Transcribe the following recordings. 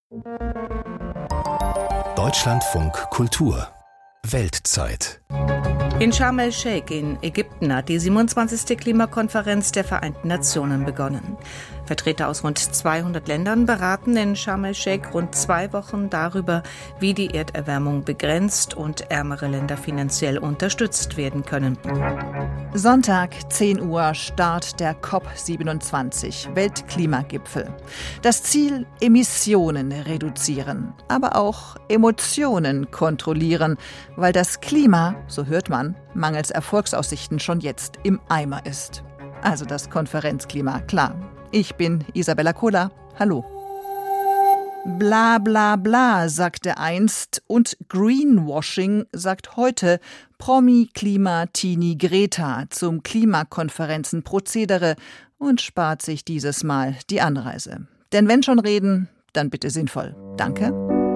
Deutschlandfunk Kultur Weltzeit. In Sharm el-Sheikh in Ägypten hat die 27. Klimakonferenz der Vereinten Nationen begonnen. Vertreter aus rund 200 Ländern beraten in Sharm el-Sheikh rund 2 Wochen darüber, wie die Erderwärmung begrenzt und ärmere Länder finanziell unterstützt werden können. Sonntag, 10 Uhr, Start der COP27, Weltklimagipfel. Das Ziel: Emissionen reduzieren, aber auch Emotionen kontrollieren, weil das Klima, so hört man, mangels Erfolgsaussichten schon jetzt im Eimer ist. Also das Konferenzklima, klar. Ich bin Isabella Kohler. Hallo. Bla bla bla, sagte einst, und Greenwashing sagt heute Promi-Klima-Tini Greta zum Klimakonferenzen-Prozedere und spart sich dieses Mal die Anreise. Denn wenn schon reden, dann bitte sinnvoll. Danke.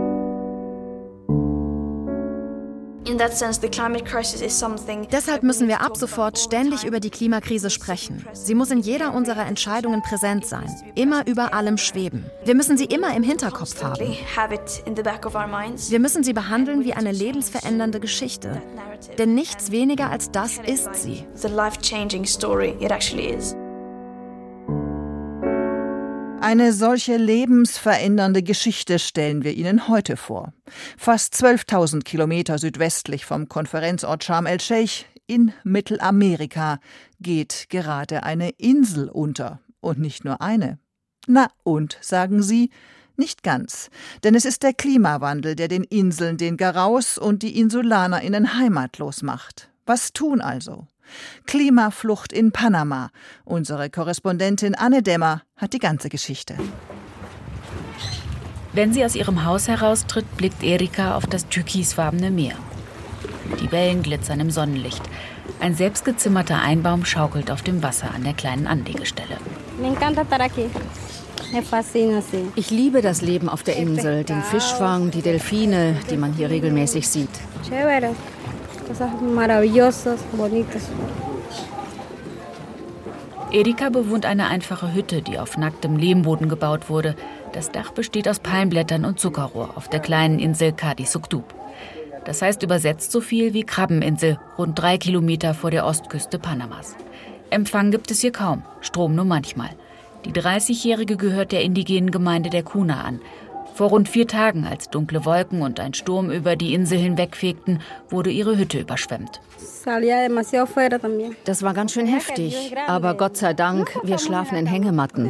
Deshalb müssen wir ab sofort ständig über die Klimakrise sprechen. Sie muss in jeder unserer Entscheidungen präsent sein, immer über allem schweben. Wir müssen sie immer im Hinterkopf haben. Wir müssen sie behandeln wie eine lebensverändernde Geschichte. Denn nichts weniger als das ist sie. Eine solche lebensverändernde Geschichte stellen wir Ihnen heute vor. Fast 12.000 Kilometer südwestlich vom Konferenzort Sharm el-Sheikh in Mittelamerika geht gerade eine Insel unter. Und nicht nur eine. Na und, sagen Sie, nicht ganz. Denn es ist der Klimawandel, der den Inseln den Garaus und die InsulanerInnen heimatlos macht. Was tun also? Klimaflucht in Panama. Unsere Korrespondentin Anne Dämmer hat die ganze Geschichte. Wenn sie aus ihrem Haus heraustritt, blickt Erika auf das türkisfarbene Meer. Die Wellen glitzern im Sonnenlicht. Ein selbstgezimmerter Einbaum schaukelt auf dem Wasser an der kleinen Anlegestelle. Ich liebe das Leben auf der Insel, den Fischfang, die Delfine, die man hier regelmäßig sieht. Erika bewohnt eine einfache Hütte, die auf nacktem Lehmboden gebaut wurde. Das Dach besteht aus Palmblättern und Zuckerrohr auf der kleinen Insel Cadi Sukdub. Das heißt übersetzt so viel wie Krabbeninsel, rund 3 Kilometer vor der Ostküste Panamas. Empfang gibt es hier kaum, Strom nur manchmal. Die 30-Jährige gehört der indigenen Gemeinde der Kuna an. Vor rund 4 Tagen, als dunkle Wolken und ein Sturm über die Insel hinwegfegten, wurde ihre Hütte überschwemmt. Das war ganz schön heftig, aber Gott sei Dank, wir schlafen in Hängematten.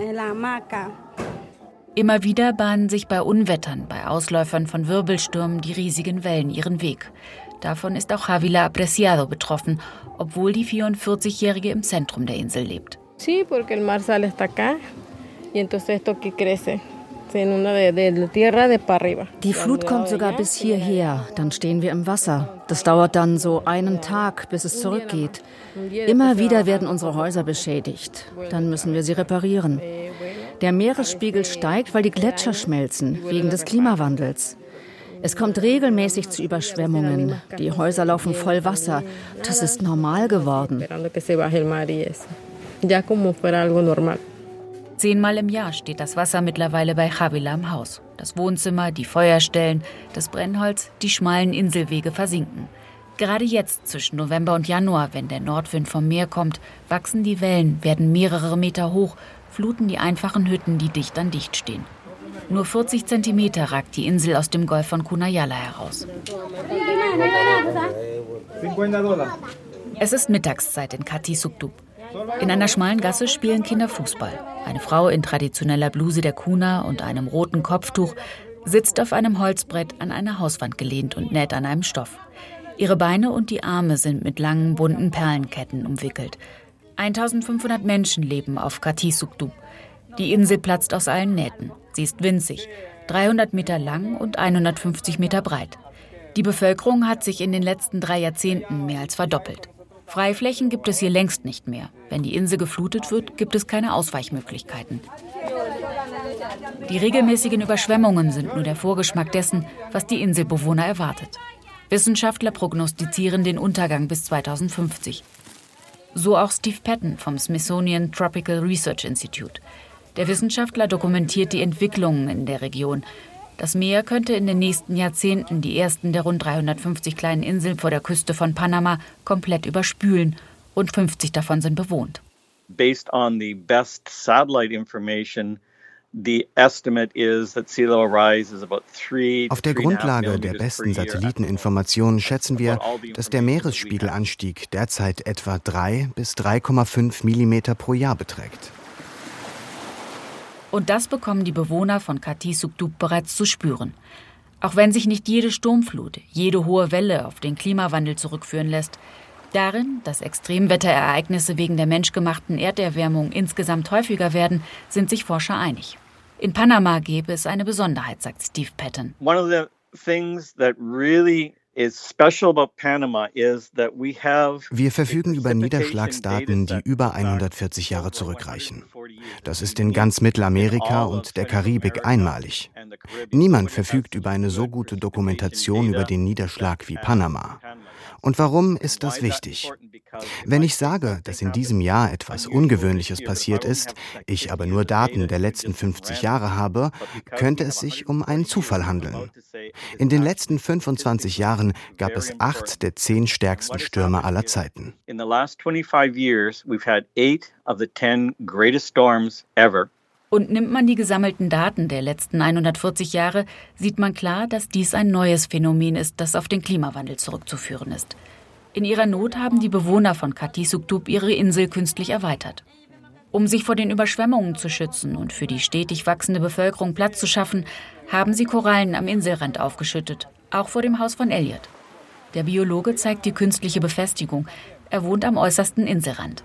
Immer wieder bahnen sich bei Unwettern, bei Ausläufern von Wirbelstürmen die riesigen Wellen ihren Weg. Davon ist auch Javila Apreciado betroffen, obwohl die 44-Jährige im Zentrum der Insel lebt. Sí, porque el mar sale hasta acá y entonces esto aquí crece. Die Flut kommt sogar bis hierher, dann stehen wir im Wasser. Das dauert dann so einen Tag, bis es zurückgeht. Immer wieder werden unsere Häuser beschädigt. Dann müssen wir sie reparieren. Der Meeresspiegel steigt, weil die Gletscher schmelzen, wegen des Klimawandels. Es kommt regelmäßig zu Überschwemmungen. Die Häuser laufen voll Wasser. Das ist normal geworden. 10-mal im Jahr steht das Wasser mittlerweile bei Javila im Haus. Das Wohnzimmer, die Feuerstellen, das Brennholz, die schmalen Inselwege versinken. Gerade jetzt, zwischen November und Januar, wenn der Nordwind vom Meer kommt, wachsen die Wellen, werden mehrere Meter hoch, fluten die einfachen Hütten, die dicht an dicht stehen. Nur 40 Zentimeter ragt die Insel aus dem Golf von Cunayala heraus. Es ist Mittagszeit in Cadi Sukdub. In einer schmalen Gasse spielen Kinder Fußball. Eine Frau in traditioneller Bluse der Kuna und einem roten Kopftuch sitzt auf einem Holzbrett an einer Hauswand gelehnt und näht an einem Stoff. Ihre Beine und die Arme sind mit langen, bunten Perlenketten umwickelt. 1500 Menschen leben auf Cadi Sukdub. Die Insel platzt aus allen Nähten. Sie ist winzig, 300 Meter lang und 150 Meter breit. Die Bevölkerung hat sich in den letzten 3 Jahrzehnten mehr als verdoppelt. Freiflächen gibt es hier längst nicht mehr. Wenn die Insel geflutet wird, gibt es keine Ausweichmöglichkeiten. Die regelmäßigen Überschwemmungen sind nur der Vorgeschmack dessen, was die Inselbewohner erwartet. Wissenschaftler prognostizieren den Untergang bis 2050. So auch Steve Patton vom Smithsonian Tropical Research Institute. Der Wissenschaftler dokumentiert die Entwicklungen in der Region. Das Meer könnte in den nächsten Jahrzehnten die ersten der rund 350 kleinen Inseln vor der Küste von Panama komplett überspülen. Rund 50 davon sind bewohnt. Based on the best satellite information, the estimate is that sea level rise is about 3 Auf der Grundlage der besten Satelliteninformationen schätzen wir, dass der Meeresspiegelanstieg derzeit etwa 3 bis 3,5 Millimeter pro Jahr beträgt. Und das bekommen die Bewohner von Kati Sugdub bereits zu spüren. Auch wenn sich nicht jede Sturmflut, jede hohe Welle auf den Klimawandel zurückführen lässt, darin, dass Extremwetterereignisse wegen der menschgemachten Erderwärmung insgesamt häufiger werden, sind sich Forscher einig. In Panama gäbe es eine Besonderheit, sagt Steve Patton. One of the things that really is special about Panama is that we have Wir verfügen über Niederschlagsdaten, die über 140 Jahre zurückreichen. Das ist in ganz Mittelamerika und der Karibik einmalig. Niemand verfügt über eine so gute Dokumentation über den Niederschlag wie Panama. Und warum ist das wichtig? Wenn ich sage, dass in diesem Jahr etwas Ungewöhnliches passiert ist, ich aber nur Daten der letzten 50 Jahre habe, könnte es sich um einen Zufall handeln. In den letzten 25 Jahren gab es 8 der 10 stärksten Stürme aller Zeiten. In the last 25 years, we've had 8 of the 10 greatest storms ever. Und nimmt man die gesammelten Daten der letzten 140 Jahre, sieht man klar, dass dies ein neues Phänomen ist, das auf den Klimawandel zurückzuführen ist. In ihrer Not haben die Bewohner von Kati Sugdub ihre Insel künstlich erweitert. Um sich vor den Überschwemmungen zu schützen und für die stetig wachsende Bevölkerung Platz zu schaffen, haben sie Korallen am Inselrand aufgeschüttet, auch vor dem Haus von Elliot. Der Biologe zeigt die künstliche Befestigung. Er wohnt am äußersten Inselrand.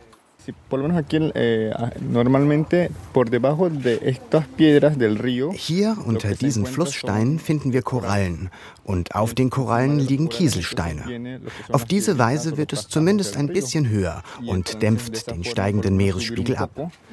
Hier unter diesen Flusssteinen finden wir Korallen und auf den Korallen liegen Kieselsteine. Auf diese Weise wird es zumindest ein bisschen höher und dämpft den steigenden Meeresspiegel ab.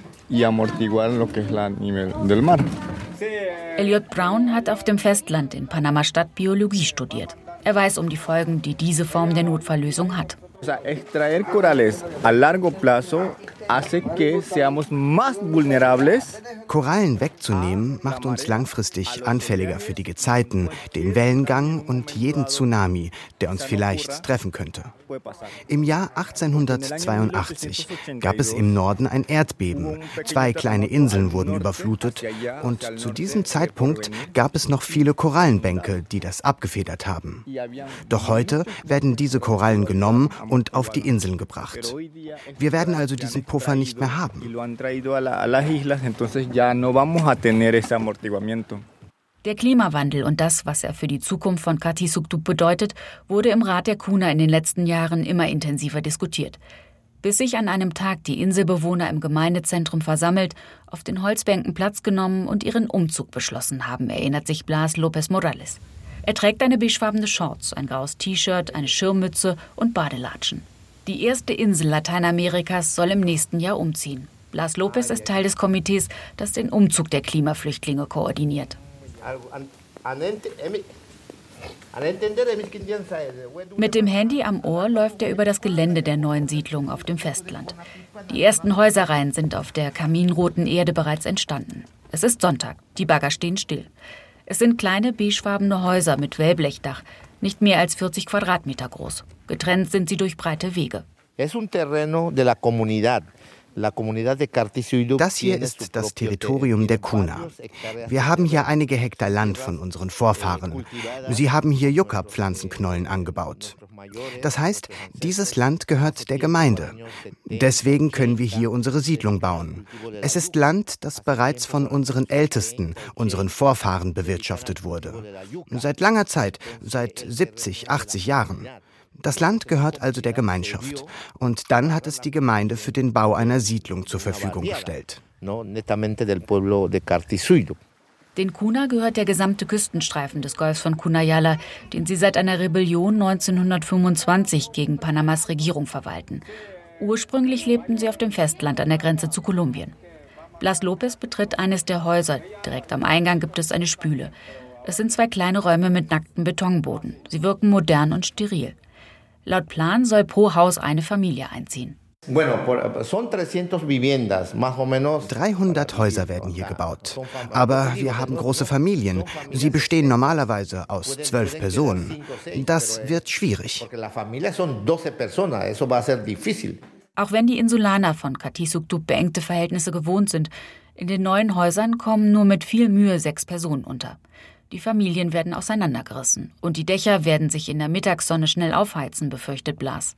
Elliot Brown hat auf dem Festland in Panama-Stadt Biologie studiert. Er weiß um die Folgen, die diese Form der Notfalllösung hat. Extraer corales a largo plazo hace que seamos más vulnerables. Korallen wegzunehmen macht uns langfristig anfälliger für die Gezeiten, den Wellengang und jeden Tsunami, der uns vielleicht treffen könnte. Im Jahr 1882 gab es im Norden ein Erdbeben. 2 kleine Inseln wurden überflutet und zu diesem Zeitpunkt gab es noch viele Korallenbänke, die das abgefedert haben. Doch heute werden diese Korallen genommen und auf die Inseln gebracht. Wir werden also diesen Puffer nicht mehr haben. Der Klimawandel und das, was er für die Zukunft von Kati Sugdub bedeutet, wurde im Rat der Kuna in den letzten Jahren immer intensiver diskutiert. Bis sich an einem Tag die Inselbewohner im Gemeindezentrum versammelt, auf den Holzbänken Platz genommen und ihren Umzug beschlossen haben, erinnert sich Blas López Morales. Er trägt eine beigefarbene Shorts, ein graues T-Shirt, eine Schirmmütze und Badelatschen. Die erste Insel Lateinamerikas soll im nächsten Jahr umziehen. Blas López ist Teil des Komitees, das den Umzug der Klimaflüchtlinge koordiniert. Mit dem Handy am Ohr läuft er über das Gelände der neuen Siedlung auf dem Festland. Die ersten Häuserreihen sind auf der kaminroten Erde bereits entstanden. Es ist Sonntag, die Bagger stehen still. Es sind kleine beigefarbene Häuser mit Wellblechdach, nicht mehr als 40 Quadratmeter groß. Getrennt sind sie durch breite Wege. Das hier ist das Territorium der Kuna. Wir haben hier einige Hektar Land von unseren Vorfahren. Sie haben hier Yucca-Pflanzenknollen angebaut. Das heißt, dieses Land gehört der Gemeinde. Deswegen können wir hier unsere Siedlung bauen. Es ist Land, das bereits von unseren Ältesten, unseren Vorfahren bewirtschaftet wurde. Seit langer Zeit, seit 70, 80 Jahren. Das Land gehört also der Gemeinschaft. Und dann hat es die Gemeinde für den Bau einer Siedlung zur Verfügung gestellt. Den Kuna gehört der gesamte Küstenstreifen des Golfs von Cunayala, den sie seit einer Rebellion 1925 gegen Panamas Regierung verwalten. Ursprünglich lebten sie auf dem Festland an der Grenze zu Kolumbien. Blas López betritt eines der Häuser. Direkt am Eingang gibt es eine Spüle. Es sind 2 kleine Räume mit nacktem Betonboden. Sie wirken modern und steril. Laut Plan soll pro Haus eine Familie einziehen. 300 Häuser werden hier gebaut. Aber wir haben große Familien. Sie bestehen normalerweise aus 12 Personen. Das wird schwierig. Auch wenn die Insulaner von Kati Sugdub beengte Verhältnisse gewohnt sind, in den neuen Häusern kommen nur mit viel Mühe 6 Personen unter. Die Familien werden auseinandergerissen und die Dächer werden sich in der Mittagssonne schnell aufheizen, befürchtet Blas.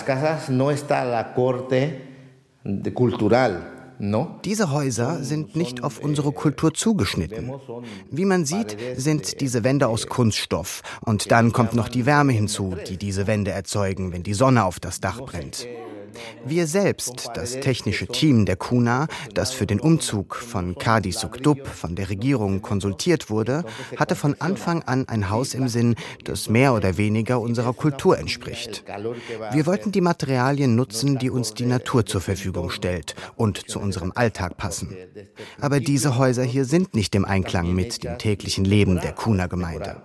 Diese Häuser sind nicht auf unsere Kultur zugeschnitten. Wie man sieht, sind diese Wände aus Kunststoff. Und dann kommt noch die Wärme hinzu, die diese Wände erzeugen, wenn die Sonne auf das Dach brennt. Wir selbst, das technische Team der Kuna, das für den Umzug von Kadi Sugdub von der Regierung konsultiert wurde, hatte von Anfang an ein Haus im Sinn, das mehr oder weniger unserer Kultur entspricht. Wir wollten die Materialien nutzen, die uns die Natur zur Verfügung stellt und zu unserem Alltag passen. Aber diese Häuser hier sind nicht im Einklang mit dem täglichen Leben der Kuna-Gemeinde.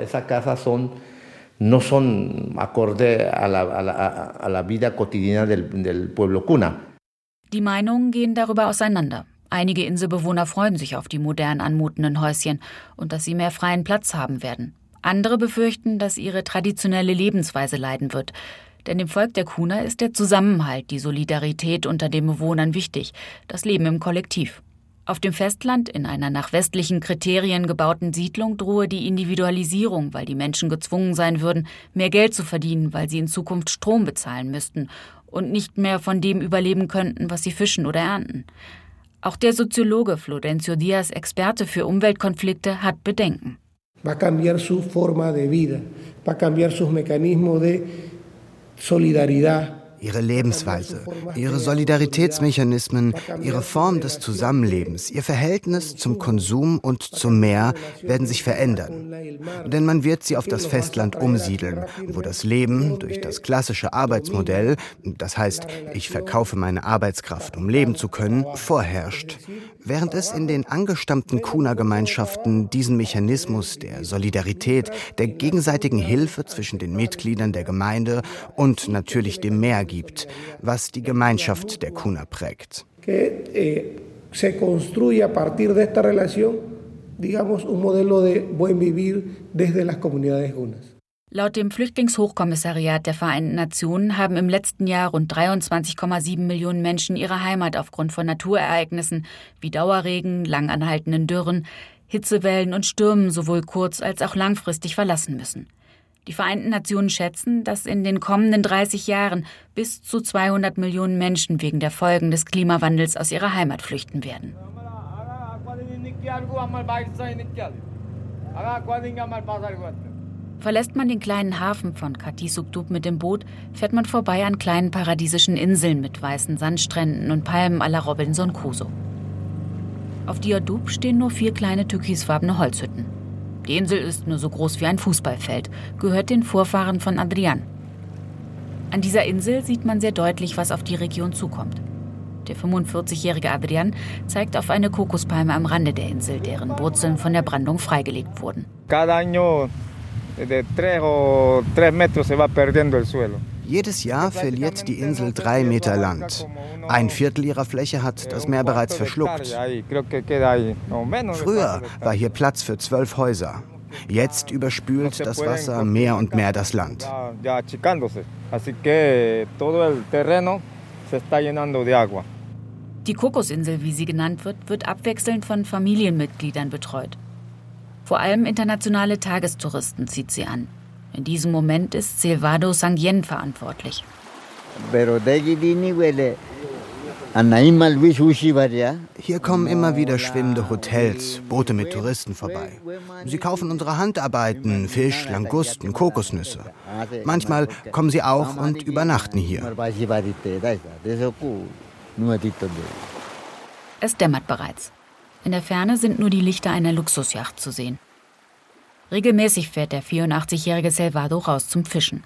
No son acorde a la vida cotidiana del pueblo Kuna. Die Meinungen gehen darüber auseinander. Einige Inselbewohner freuen sich auf die modern anmutenden Häuschen und dass sie mehr freien Platz haben werden. Andere befürchten, dass ihre traditionelle Lebensweise leiden wird. Denn dem Volk der Kuna ist der Zusammenhalt, die Solidarität unter den Bewohnern wichtig, das Leben im Kollektiv. Auf dem Festland, in einer nach westlichen Kriterien gebauten Siedlung, drohe die Individualisierung, weil die Menschen gezwungen sein würden, mehr Geld zu verdienen, weil sie in Zukunft Strom bezahlen müssten und nicht mehr von dem überleben könnten, was sie fischen oder ernten. Auch der Soziologe Florencio Díaz, Experte für Umweltkonflikte, hat Bedenken. Va a cambiar su forma de vida, va a cambiar sus mecanismos de solidaridad. Ihre Lebensweise, ihre Solidaritätsmechanismen, ihre Form des Zusammenlebens, ihr Verhältnis zum Konsum und zum Meer werden sich verändern. Denn man wird sie auf das Festland umsiedeln, wo das Leben durch das klassische Arbeitsmodell, das heißt, ich verkaufe meine Arbeitskraft, um leben zu können, vorherrscht. Während es in den angestammten Kuna-Gemeinschaften diesen Mechanismus der Solidarität, der gegenseitigen Hilfe zwischen den Mitgliedern der Gemeinde und natürlich dem Meer gibt, was die Gemeinschaft der Kuna prägt. Se construye a partir de esta relación, digamos, un modelo de buen vivir desde las comunidades Kunas. Laut dem Flüchtlingshochkommissariat der Vereinten Nationen haben im letzten Jahr rund 23,7 Millionen Menschen ihre Heimat aufgrund von Naturereignissen wie Dauerregen, langanhaltenden Dürren, Hitzewellen und Stürmen sowohl kurz- als auch langfristig verlassen müssen. Die Vereinten Nationen schätzen, dass in den kommenden 30 Jahren bis zu 200 Millionen Menschen wegen der Folgen des Klimawandels aus ihrer Heimat flüchten werden. Verlässt man den kleinen Hafen von Kati Sugdub mit dem Boot, fährt man vorbei an kleinen paradiesischen Inseln mit weißen Sandstränden und Palmen à la Robinson Crusoe. Auf Diadoub stehen nur 4 kleine türkisfarbene Holzhütten. Die Insel ist nur so groß wie ein Fußballfeld, gehört den Vorfahren von Adrian. An dieser Insel sieht man sehr deutlich, was auf die Region zukommt. Der 45-jährige Adrian zeigt auf eine Kokospalme am Rande der Insel, deren Wurzeln von der Brandung freigelegt wurden. Jedes Jahr verliert die Insel 3 Meter Land. 1/4 ihrer Fläche hat das Meer bereits verschluckt. Früher war hier Platz für 12 Häuser. Jetzt überspült das Wasser mehr und mehr das Land. Die Kokosinsel, wie sie genannt wird abwechselnd von Familienmitgliedern betreut. Vor allem internationale Tagestouristen zieht sie an. In diesem Moment ist Silvado Sangyen verantwortlich. Hier kommen immer wieder schwimmende Hotels, Boote mit Touristen vorbei. Sie kaufen unsere Handarbeiten, Fisch, Langusten, Kokosnüsse. Manchmal kommen sie auch und übernachten hier. Es dämmert bereits. In der Ferne sind nur die Lichter einer Luxusjacht zu sehen. Regelmäßig fährt der 84-jährige Silvado raus zum Fischen.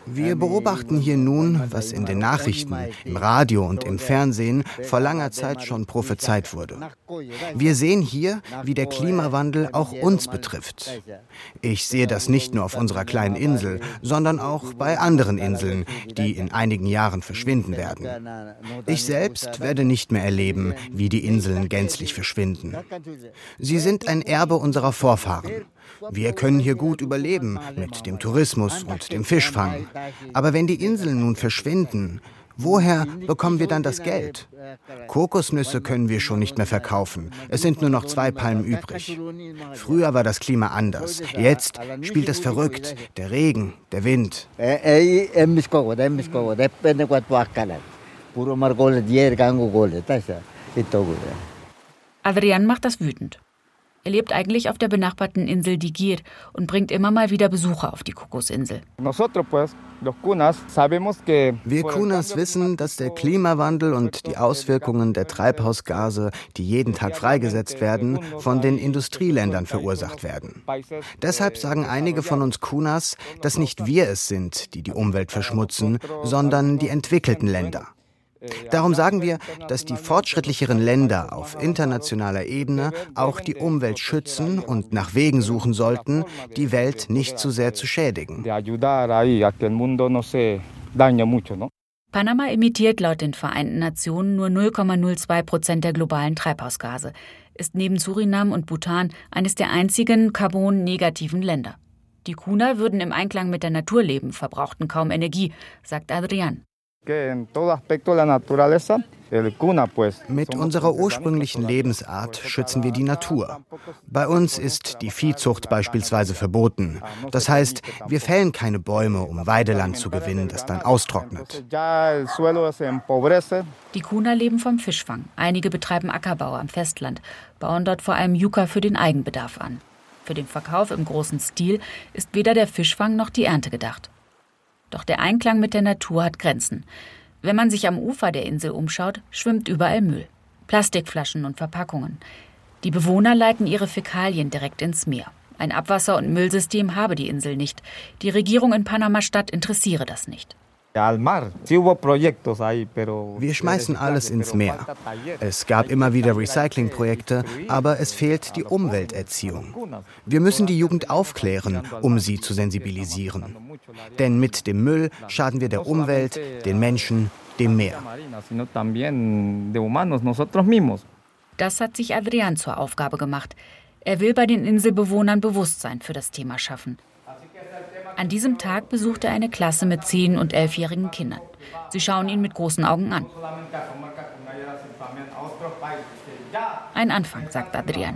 Wir beobachten hier nun, was in den Nachrichten, im Radio und im Fernsehen vor langer Zeit schon prophezeit wurde. Wir sehen hier, wie der Klimawandel auch uns betrifft. Ich sehe das nicht nur auf unserer kleinen Insel, sondern auch bei anderen Inseln, die in einigen Jahren verschwinden werden. Ich selbst werde nicht mehr erleben, wie die Inseln gänzlich verschwinden. Sie sind ein Erbe unserer Vorfahren. Wir können hier gut überleben mit dem Tourismus und dem Fischfang. Aber wenn die Inseln nun verschwinden, woher bekommen wir dann das Geld? Kokosnüsse können wir schon nicht mehr verkaufen. Es sind nur noch 2 Palmen übrig. Früher war das Klima anders. Jetzt spielt es verrückt. Der Regen, der Wind. Adrián macht das wütend. Er lebt eigentlich auf der benachbarten Insel Digir und bringt immer mal wieder Besucher auf die Kokosinsel. Wir Kunas wissen, dass der Klimawandel und die Auswirkungen der Treibhausgase, die jeden Tag freigesetzt werden, von den Industrieländern verursacht werden. Deshalb sagen einige von uns Kunas, dass nicht wir es sind, die die Umwelt verschmutzen, sondern die entwickelten Länder. Darum sagen wir, dass die fortschrittlicheren Länder auf internationaler Ebene auch die Umwelt schützen und nach Wegen suchen sollten, die Welt nicht zu sehr zu schädigen. Panama emittiert laut den Vereinten Nationen nur 0,02% der globalen Treibhausgase, ist neben Surinam und Bhutan eines der einzigen carbon-negativen Länder. Die Kuna würden im Einklang mit der Natur leben, verbrauchten kaum Energie, sagt Adrián. Mit unserer ursprünglichen Lebensart schützen wir die Natur. Bei uns ist die Viehzucht beispielsweise verboten. Das heißt, wir fällen keine Bäume, um Weideland zu gewinnen, das dann austrocknet. Die Kuna leben vom Fischfang. Einige betreiben Ackerbau am Festland, bauen dort vor allem Yucca für den Eigenbedarf an. Für den Verkauf im großen Stil ist weder der Fischfang noch die Ernte gedacht. Doch der Einklang mit der Natur hat Grenzen. Wenn man sich am Ufer der Insel umschaut, schwimmt überall Müll. Plastikflaschen und Verpackungen. Die Bewohner leiten ihre Fäkalien direkt ins Meer. Ein Abwasser- und Müllsystem habe die Insel nicht. Die Regierung in Panama-Stadt interessiere das nicht. Wir schmeißen alles ins Meer. Es gab immer wieder Recyclingprojekte, aber es fehlt die Umwelterziehung. Wir müssen die Jugend aufklären, um sie zu sensibilisieren. Denn mit dem Müll schaden wir der Umwelt, den Menschen, dem Meer. Das hat sich Adrián zur Aufgabe gemacht. Er will bei den Inselbewohnern Bewusstsein für das Thema schaffen. An diesem Tag besucht er eine Klasse mit 10- und 11-jährigen Kindern. Sie schauen ihn mit großen Augen an. Ein Anfang, sagt Adrián.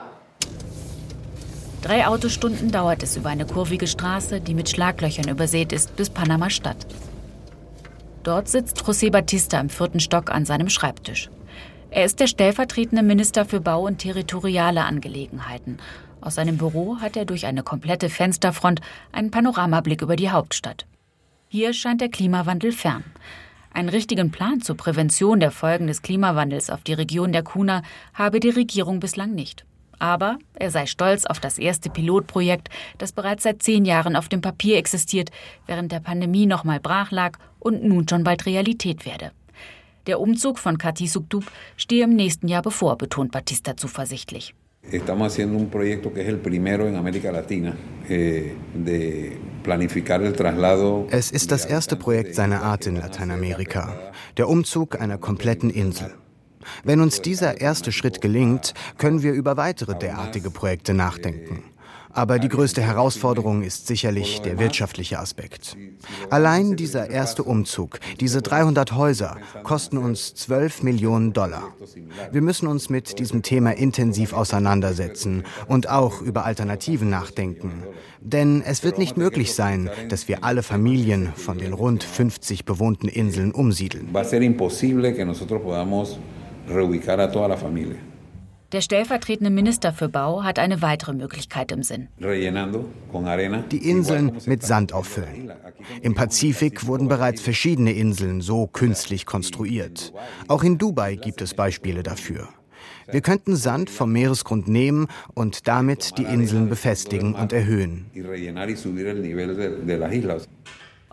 3 Autostunden dauert es über eine kurvige Straße, die mit Schlaglöchern übersät ist, bis Panama-Stadt. Dort sitzt José Batista im 4. Stock an seinem Schreibtisch. Er ist der stellvertretende Minister für Bau und territoriale Angelegenheiten. Aus seinem Büro hat er durch eine komplette Fensterfront einen Panoramablick über die Hauptstadt. Hier scheint der Klimawandel fern. Einen richtigen Plan zur Prävention der Folgen des Klimawandels auf die Region der Kuna habe die Regierung bislang nicht. Aber er sei stolz auf das erste Pilotprojekt, das bereits seit 10 Jahren auf dem Papier existiert, während der Pandemie noch mal brach lag und nun schon bald Realität werde. Der Umzug von Kathy Sukdub stehe im nächsten Jahr bevor, betont Batista zuversichtlich. Estamos haciendo un proyecto que es el primero en América Latina de planificar el traslado. Es ist das erste Projekt seiner Art in Lateinamerika, der Umzug einer kompletten Insel. Wenn uns dieser erste Schritt gelingt, können wir über weitere derartige Projekte nachdenken. Aber die größte Herausforderung ist sicherlich der wirtschaftliche Aspekt. Allein dieser erste Umzug, diese 300 Häuser, kosten uns $12 Millionen. Wir müssen uns mit diesem Thema intensiv auseinandersetzen und auch über Alternativen nachdenken. Denn es wird nicht möglich sein, dass wir alle Familien von den rund 50 bewohnten Inseln umsiedeln. Va a ser imposible que nosotros podamos reubicar a toda la familia. Der stellvertretende Minister für Bau hat eine weitere Möglichkeit im Sinn. Die Inseln mit Sand auffüllen. Im Pazifik wurden bereits verschiedene Inseln so künstlich konstruiert. Auch in Dubai gibt es Beispiele dafür. Wir könnten Sand vom Meeresgrund nehmen und damit die Inseln befestigen und erhöhen.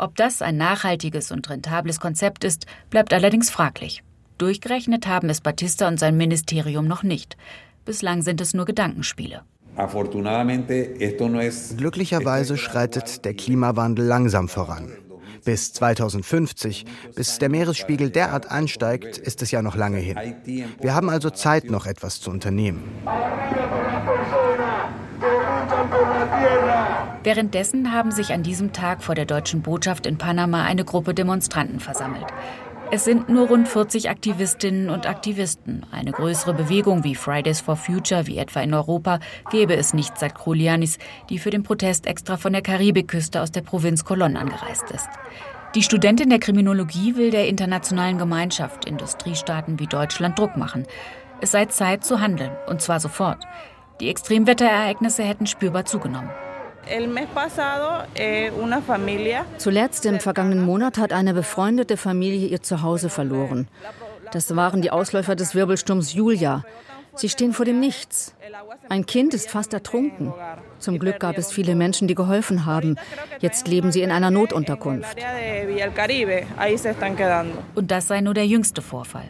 Ob das ein nachhaltiges und rentables Konzept ist, bleibt allerdings fraglich. Durchgerechnet haben es Batista und sein Ministerium noch nicht. Bislang sind es nur Gedankenspiele. Glücklicherweise schreitet der Klimawandel langsam voran. Bis 2050, bis der Meeresspiegel derart ansteigt, ist es ja noch lange hin. Wir haben also Zeit, noch etwas zu unternehmen. Währenddessen haben sich an diesem Tag vor der deutschen Botschaft in Panama eine Gruppe Demonstranten versammelt. Es sind nur rund 40 Aktivistinnen und Aktivisten. Eine größere Bewegung wie Fridays for Future, wie etwa in Europa, gäbe es nicht, sagt Julianis, die für den Protest extra von der Karibikküste aus der Provinz Colón angereist ist. Die Studentin der Kriminologie will der internationalen Gemeinschaft, Industriestaaten wie Deutschland, Druck machen. Es sei Zeit zu handeln, und zwar sofort. Die Extremwetterereignisse hätten spürbar zugenommen. Zuletzt im vergangenen Monat hat eine befreundete Familie ihr Zuhause verloren. Das waren die Ausläufer des Wirbelsturms Julia. Sie stehen vor dem Nichts. Ein Kind ist fast ertrunken. Zum Glück gab es viele Menschen, die geholfen haben. Jetzt leben sie in einer Notunterkunft. Und das sei nur der jüngste Vorfall.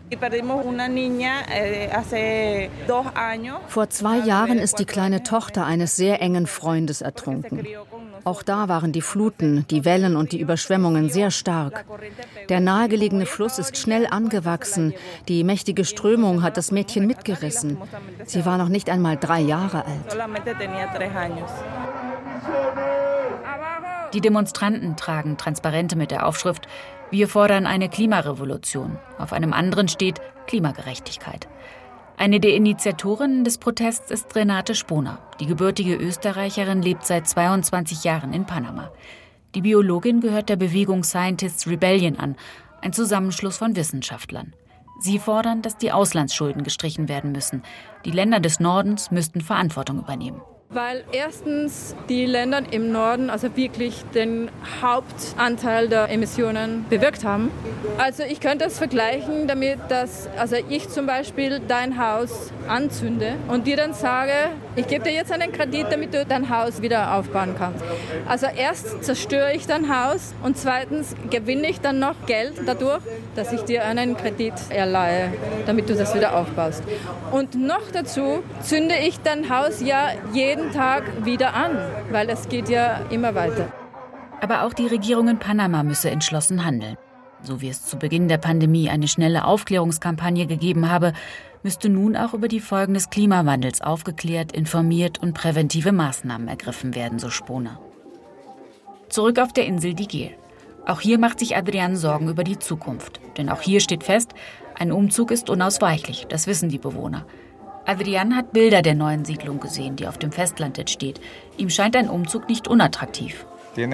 Vor 2 Jahren ist die kleine Tochter eines sehr engen Freundes ertrunken. Auch da waren die Fluten, die Wellen und die Überschwemmungen sehr stark. Der nahegelegene Fluss ist schnell angewachsen. Die mächtige Strömung hat das Mädchen mitgerissen. Sie war noch nicht einmal 3 Jahre alt. Die Demonstranten tragen Transparente mit der Aufschrift „Wir fordern eine Klimarevolution". Auf einem anderen steht Klimagerechtigkeit. Eine der Initiatorinnen des Protests ist Renate Sponer. Die gebürtige Österreicherin lebt seit 22 Jahren in Panama. Die Biologin gehört der Bewegung Scientists Rebellion an, ein Zusammenschluss von Wissenschaftlern. Sie fordern, dass die Auslandsschulden gestrichen werden müssen. Die Länder des Nordens müssten Verantwortung übernehmen. Weil erstens die Länder im Norden also wirklich den Hauptanteil der Emissionen bewirkt haben. Also ich könnte das vergleichen damit, dass ich zum Beispiel dein Haus anzünde und dir dann sage, ich gebe dir jetzt einen Kredit, damit du dein Haus wieder aufbauen kannst. Also erst zerstöre ich dein Haus und zweitens gewinne ich dann noch Geld dadurch, dass ich dir einen Kredit erleihe, damit du das wieder aufbaust. Und noch dazu zünde ich dein Haus ja jeden Tag wieder an, weil es geht ja immer weiter. Aber auch die Regierung in Panama müsse entschlossen handeln. So wie es zu Beginn der Pandemie eine schnelle Aufklärungskampagne gegeben habe, müsste nun auch über die Folgen des Klimawandels aufgeklärt, informiert und präventive Maßnahmen ergriffen werden, so Sponer. Zurück auf der Insel Diguir. Auch hier macht sich Adrián Sorgen über die Zukunft. Denn auch hier steht fest, ein Umzug ist unausweichlich, das wissen die Bewohner. Adrián hat Bilder der neuen Siedlung gesehen, die auf dem Festland entsteht. Ihm scheint ein Umzug nicht unattraktiv. Diese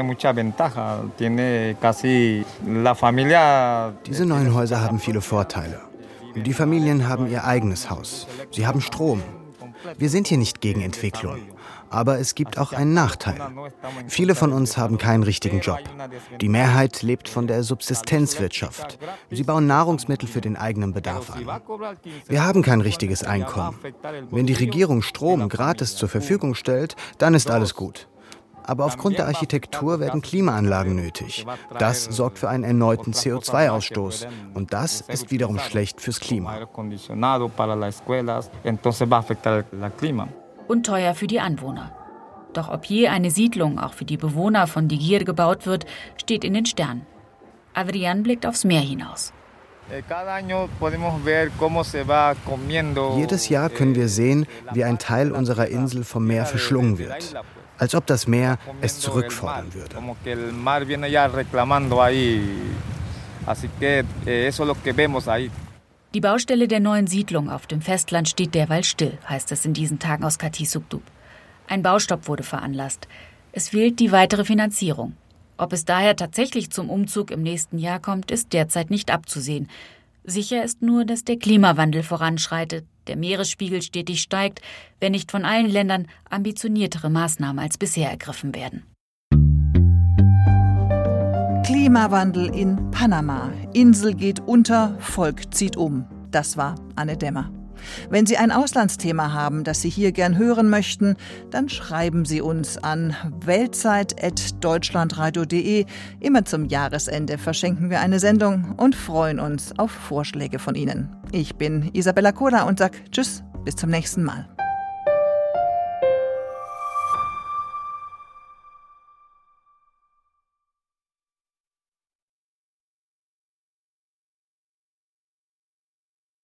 neuen Häuser haben viele Vorteile. Die Familien haben ihr eigenes Haus. Sie haben Strom. Wir sind hier nicht gegen Entwicklung. Aber es gibt auch einen Nachteil. Viele von uns haben keinen richtigen Job. Die Mehrheit lebt von der Subsistenzwirtschaft. Sie bauen Nahrungsmittel für den eigenen Bedarf an. Wir haben kein richtiges Einkommen. Wenn die Regierung Strom gratis zur Verfügung stellt, dann ist alles gut. Aber aufgrund der Architektur werden Klimaanlagen nötig. Das sorgt für einen erneuten CO2-Ausstoß. Und das ist wiederum schlecht fürs Klima. Und teuer für die Anwohner. Doch ob je eine Siedlung auch für die Bewohner von Diguir gebaut wird, steht in den Sternen. Adrián blickt aufs Meer hinaus. Jedes Jahr können wir sehen, wie ein Teil unserer Insel vom Meer verschlungen wird. Als ob das Meer es zurückfordern würde. Die Baustelle der neuen Siedlung auf dem Festland steht derweil still, heißt es in diesen Tagen aus Kati Sugdub. Ein Baustopp wurde veranlasst. Es fehlt die weitere Finanzierung. Ob es daher tatsächlich zum Umzug im nächsten Jahr kommt, ist derzeit nicht abzusehen. Sicher ist nur, dass der Klimawandel voranschreitet, der Meeresspiegel stetig steigt, wenn nicht von allen Ländern ambitioniertere Maßnahmen als bisher ergriffen werden. Klimawandel in Panama. Insel geht unter, Volk zieht um. Das war Anne Dämmer. Wenn Sie ein Auslandsthema haben, das Sie hier gern hören möchten, dann schreiben Sie uns an weltzeit@deutschlandradio.de. Immer zum Jahresende verschenken wir eine Sendung und freuen uns auf Vorschläge von Ihnen. Ich bin Isabella Koda und sage Tschüss, bis zum nächsten Mal.